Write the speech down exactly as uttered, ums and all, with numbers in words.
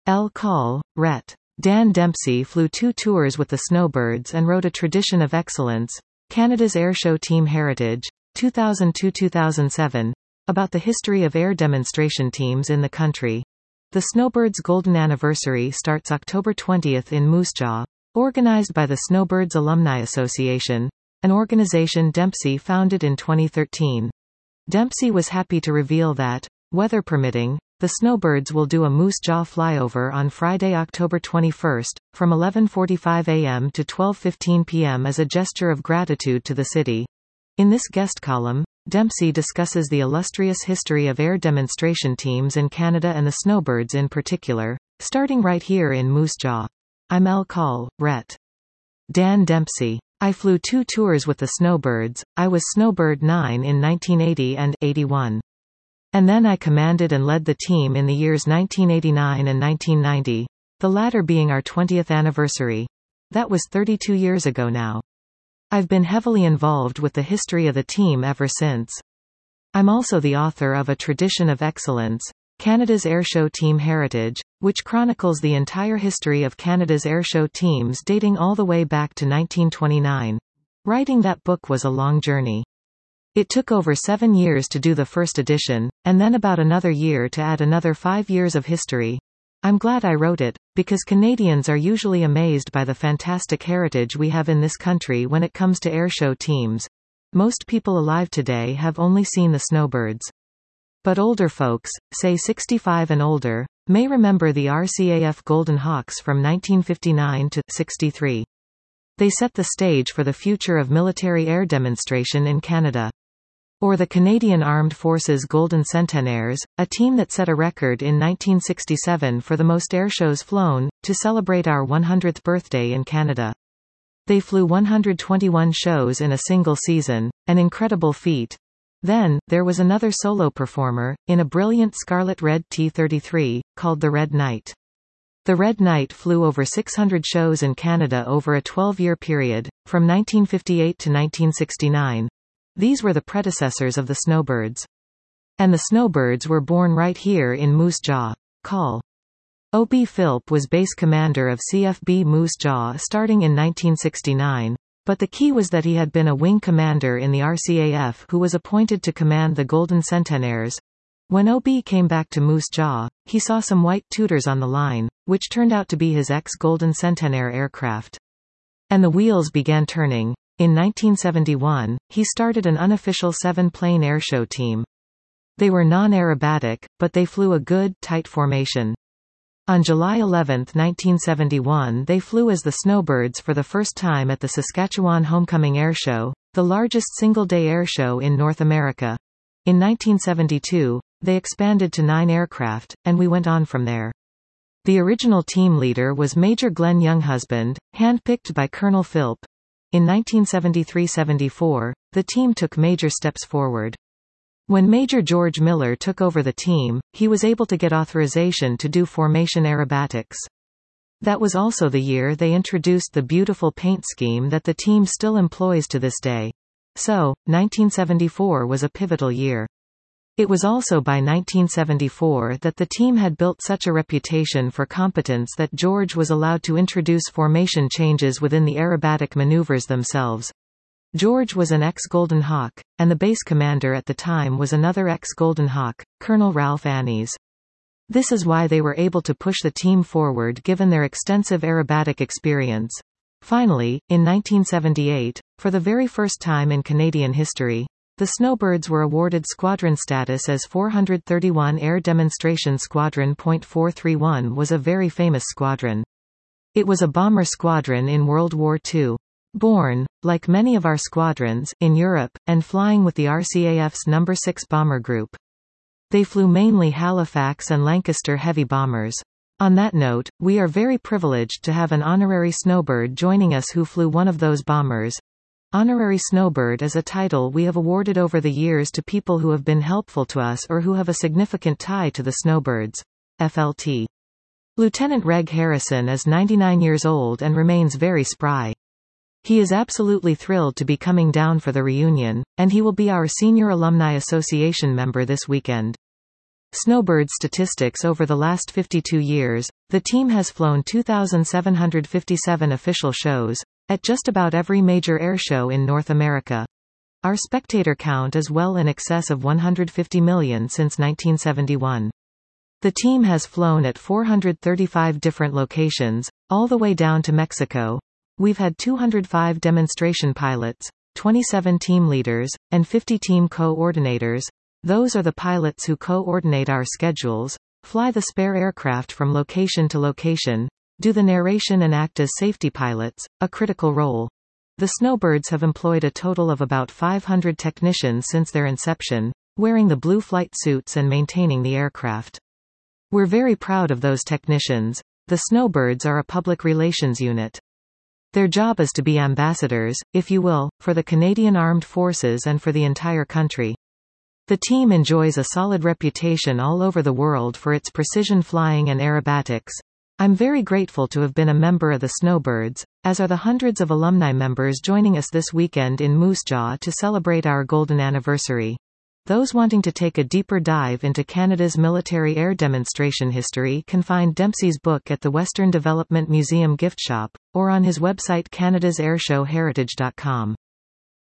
L. Call, Rhett. Dan Dempsey flew two tours with the Snowbirds and wrote A Tradition of Excellence, Canada's Airshow Team Heritage, two thousand two to two thousand seven, about the history of air demonstration teams in the country. The Snowbirds' Golden Anniversary starts October twentieth in Moose Jaw, organized by the Snowbirds Alumni Association, an organization Dempsey founded in twenty thirteen. Dempsey was happy to reveal that, weather permitting, the Snowbirds will do a Moose Jaw flyover on Friday, October twenty-first, from eleven forty-five a m to twelve fifteen p m as a gesture of gratitude to the city. In this guest column, Dempsey discusses the illustrious history of air demonstration teams in Canada and the Snowbirds in particular, starting right here in Moose Jaw. I'm L. Call, Rhett. Dan Dempsey. I flew two tours with the Snowbirds. I was Snowbird nine in nineteen eighty and eighty-one. And then I commanded and led the team in the years nineteen eighty-nine and nineteen ninety, the latter being our twentieth anniversary. That was thirty-two years ago now. I've been heavily involved with the history of the team ever since. I'm also the author of A Tradition of Excellence, Canada's Airshow Team Heritage, which chronicles the entire history of Canada's airshow teams dating all the way back to nineteen twenty-nine. Writing that book was a long journey. It took over seven years to do the first edition, and then about another year to add another five years of history. I'm glad I wrote it, because Canadians are usually amazed by the fantastic heritage we have in this country when it comes to airshow teams. Most people alive today have only seen the Snowbirds. But older folks, say sixty-five and older, may remember the R C A F Golden Hawks from nineteen fifty-nine to sixty-three. They set the stage for the future of military air demonstration in Canada. Or the Canadian Armed Forces Golden Centenaires, a team that set a record in nineteen sixty-seven for the most airshows flown, to celebrate our one hundredth birthday in Canada. They flew one hundred twenty-one shows in a single season, an incredible feat. Then, there was another solo performer, in a brilliant scarlet red T thirty-three, called the Red Knight. The Red Knight flew over six hundred shows in Canada over a twelve-year period, from nineteen fifty-eight to nineteen sixty-nine. These were the predecessors of the Snowbirds. And the Snowbirds were born right here in Moose Jaw. Call. O B Philp was base commander of C F B Moose Jaw starting in nineteen sixty-nine, but the key was that he had been a wing commander in the R C A F who was appointed to command the Golden Centenaires. When O B came back to Moose Jaw, he saw some white Tudors on the line, which turned out to be his ex-Golden Centenaire aircraft. And the wheels began turning. In nineteen seventy-one, he started an unofficial seven-plane airshow team. They were non-aerobatic, but they flew a good, tight formation. On July eleventh nineteen seventy-one they flew as the Snowbirds for the first time at the Saskatchewan Homecoming Airshow, the largest single-day airshow in North America. In nineteen seventy-two, they expanded to nine aircraft, and we went on from there. The original team leader was Major Glenn Younghusband, handpicked by Colonel Philp. In nineteen seventy-three seventy-four, the team took major steps forward. When Major George Miller took over the team, he was able to get authorization to do formation aerobatics. That was also the year they introduced the beautiful paint scheme that the team still employs to this day. So, nineteen seventy-four was a pivotal year. It was also by nineteen seventy-four that the team had built such a reputation for competence that George was allowed to introduce formation changes within the aerobatic maneuvers themselves. George was an ex-Golden Hawk, and the base commander at the time was another ex-Golden Hawk, Colonel Ralph Annes. This is why they were able to push the team forward given their extensive aerobatic experience. Finally, in nineteen seventy-eight, for the very first time in Canadian history, the Snowbirds were awarded squadron status as four hundred thirty-one Air Demonstration Squadron. four thirty-one was a very famous squadron. It was a bomber squadron in World War Two. Born, like many of our squadrons, in Europe, and flying with the R C A F's number six Bomber Group. They flew mainly Halifax and Lancaster heavy bombers. On that note, we are very privileged to have an honorary Snowbird joining us who flew one of those bombers. Honorary Snowbird is a title we have awarded over the years to people who have been helpful to us or who have a significant tie to the Snowbirds. F L T. Lieutenant Reg Harrison is ninety-nine years old and remains very spry. He is absolutely thrilled to be coming down for the reunion, and he will be our Senior Alumni Association member this weekend. Snowbird statistics. Over the last fifty-two years, the team has flown two thousand seven hundred fifty-seven official shows, at just about every major airshow in North America. Our spectator count is well in excess of one hundred fifty million since nineteen seventy-one. The team has flown at four hundred thirty-five different locations, all the way down to Mexico. We've had two hundred five demonstration pilots, twenty-seven team leaders, and fifty team coordinators. Those are the pilots who coordinate our schedules, fly the spare aircraft from location to location, do the narration and act as safety pilots, a critical role. The Snowbirds have employed a total of about five hundred technicians since their inception, wearing the blue flight suits and maintaining the aircraft. We're very proud of those technicians. The Snowbirds are a public relations unit. Their job is to be ambassadors, if you will, for the Canadian Armed Forces and for the entire country. The team enjoys a solid reputation all over the world for its precision flying and aerobatics. I'm very grateful to have been a member of the Snowbirds, as are the hundreds of alumni members joining us this weekend in Moose Jaw to celebrate our golden anniversary. Those wanting to take a deeper dive into Canada's military air demonstration history can find Dempsey's book at the Western Development Museum gift shop, or on his website canadasairshow heritage dot com.